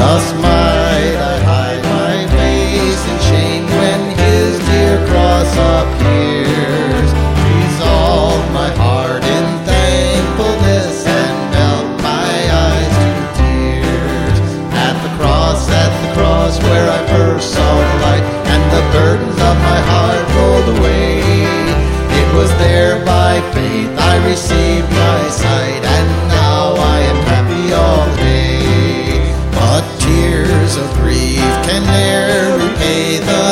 Thus might I hide my face in shame when his dear cross appears. Resolve my heart in thankfulness and melt my eyes to tears. At the cross where I first saw the light, and the burdens of my heart rolled away. It was there by faith I received my sight, and now I am happy all day. But tears of grief can ne'er repay the